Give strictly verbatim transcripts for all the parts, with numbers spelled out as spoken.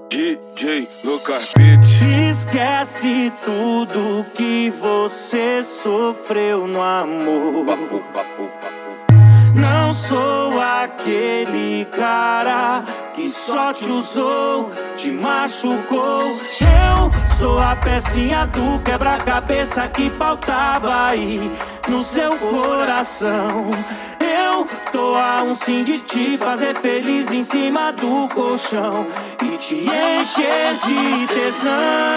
D J Lucas Beats. Esquece tudo que você sofreu no amor. Papo, papo, papo. Não sou aquele cara que só te usou, te machucou. Eu sou a pecinha do quebra-cabeça que faltava aí no seu coração. Eu tô a um sim de te fazer feliz em cima do colchão e te encher de tesão.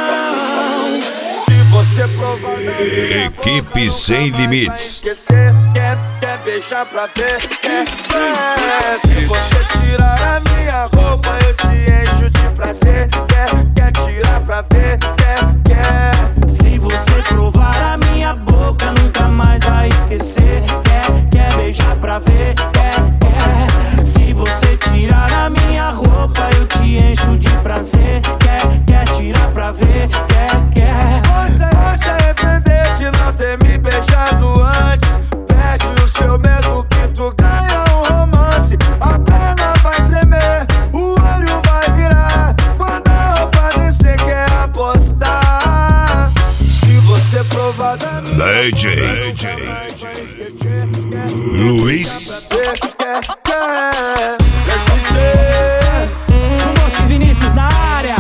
Se você provar na minha Equipe boca, Sem nunca mais Limites. vai esquecer. Quer, quer beijar pra ver, quer, quer. Se você tirar a minha roupa, eu te encho de prazer. Quer, quer tirar pra ver, quer, quer. Se você provar a minha boca, nunca mais vai esquecer. Quer, quer beijar pra ver, quer, quer. Se você tirar a minha roupa, eu te encho de prazer. Quer, quer tirar pra ver, quer, quer. Você vai se arrepender de não ter me beijado antes. Perde o seu medo que tu ganha um romance. A perna vai tremer, o olho vai virar. Quando a roupa descer, quer apostar. Se você provar da minha D J vai esquecer. Quer, Luiz. quer, quer, quer. Escutar. Chumboski e Vinícius na área.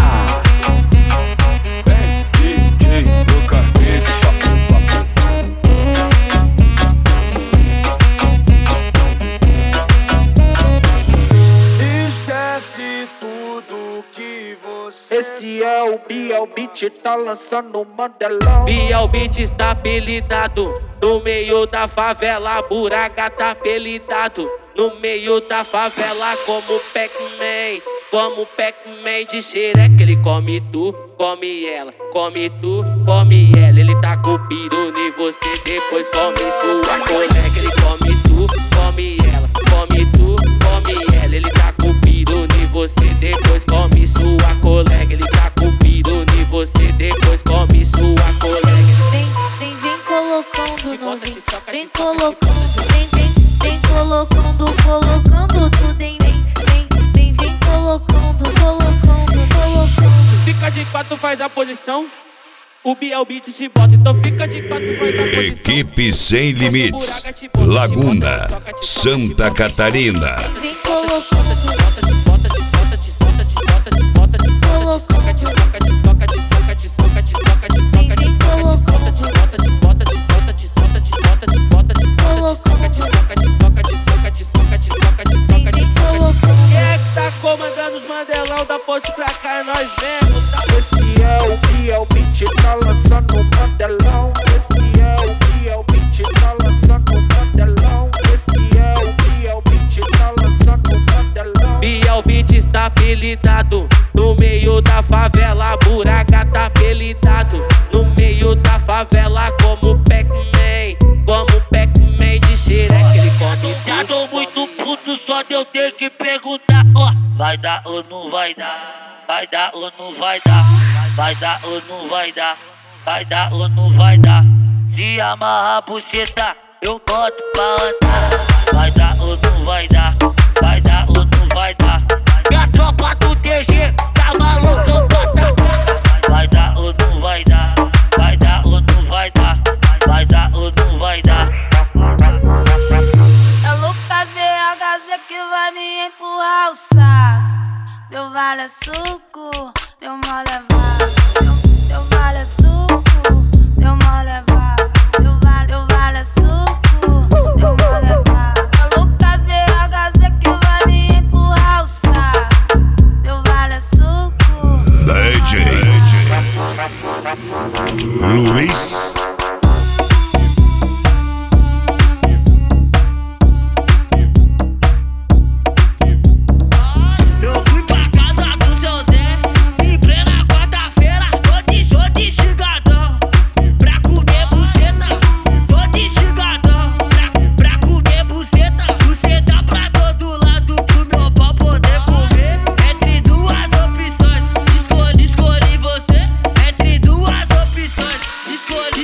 D J Lucas Beats. Esquece tudo que você. Esse é o Biel Beat, tá lançando o Mandelão. Biel Beat está apelidado no meio da favela, Buraca tá apelidado no meio da favela como Pac-Man, como Pac-Man de xereca. Ele come tu, come ela, come tu, come ela. Ele tá com o piru em você, depois come sua colega. Ele come tu, come ela, come tu, come ela. Ele tá com o piru em você, depois come sua colega. Ele tá com o piru em você, depois come sua colega. Vem, vem, vem colocando Te no bota, vem, te soca, vem te soca, te colocando, vem, vem, vem colocando, colocando tudo em vem, vem, vem, vem colocando, colocando, colocando. Fica de quatro, faz a posição. O Biel Beat te bota, então fica de quatro, faz a posição. Equipe Sem Limites. Laguna, Santa Catarina. Vem colocando, quem é que tá comandando os mandelão da ponte pra cá? É nós mesmo, tá? Esse é o Biel Beat, tá lançando o Mandelão. Esse é o Biel Beat, tá lançando o Mandelão. Esse é o Biel Beat, tá lançando o Mandelão. Biel Beat está apelidado no meio da favela, Buraca tá apelidado no meio da favela como Pac-Man, como Pac-Man de xereca. Ele come tudo. Já tô muito puto, só de eu ter que perguntar, ó, vai dar ou não vai dar? Vai dar ou não vai dar? Vai dar ou não vai dar? Vai dar ou não vai dar? Se amarrar a buceta, eu boto pra andar. Vai dar ou não vai dar? Vai dar ou não vai dar? Minha tropa do T G tá maluca, eu tô atacando. Vai dar ou não vai dar? Vai dar ou não vai dar? Vai dar ou não vai dar? é Lucas B H Z que vai me empurrar o saco. Deu vale suco, deu mó levada. Deu vale suco, deu mó levada. Deu vale, deu vale suco, deu mó levada. É Lucas B H Z que vai me empurrar o saco. Deu vale suco, D J Luiz. Eu fui pra casa do seu Zé em plena quarta-feira, tô de show de chigadão. Pra comer buceta, tô de chigadão. Pra, pra comer buceta, buceta pra todo lado pro meu pau poder comer. Entre duas opções, escolhi, escolhi você. Entre duas opções, escolhi.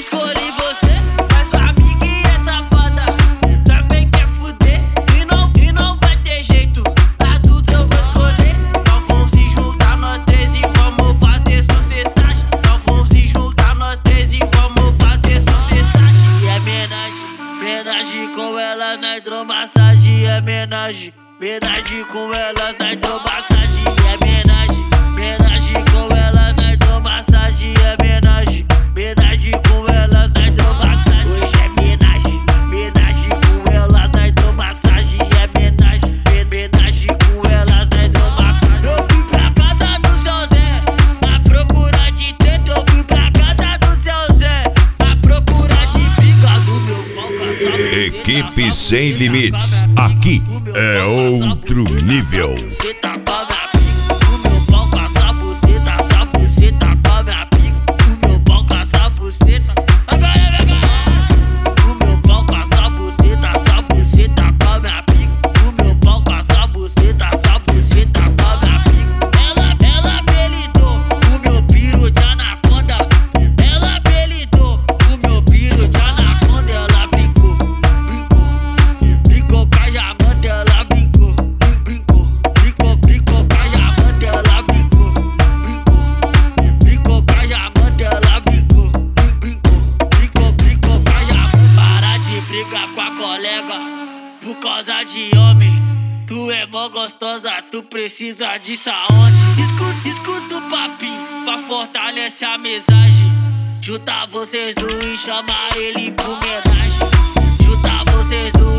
homenagem. Homenagem com elas na hidromassagem. É homenagem, homenagem com elas na hidromassagem. É homenagem, homenagem com elas na hidromassagem. Hoje é homenagem, homenagem com elas na hidromassagem. É homenagem, homenagem com elas na hidromassagem. Eu fui pra casa do seu Zé, na procura de treta. Eu fui pra casa do seu Zé, na procura de briga do meu pau com a sua buceta. Equipe Sem Limites, aqui é outro nível. Você tá com a minha pica, o meu pau com a sua buceta. Sua buceta com a minha pica, o meu pau com a sua buceta. Agora vem cá, o meu pau com a sua buceta. Sua buceta com a minha pica, o meu pau com a sua buceta. Sua buceta com a minha pica. Ela, ela apelidou o meu piro de anaconda. Ela apelidou o meu piro de anaconda. Ela brincou, brincou, brincou com a jamanta. Ela brincou, brincou, brincou, brincou com a jamanta. Ela brincou, brincou, brincou com a jamanta. Ela brincou, brincou, brincou, brincou com a jamanta. Para de brigar com a colega por causa de homem. Tu é mó gostosa, tu precisa disso aonde? Escuta, escuta o papinho pra fortalecer a mesagem. Junta vocês dois e chama ele pro homenagem. Junta vocês dois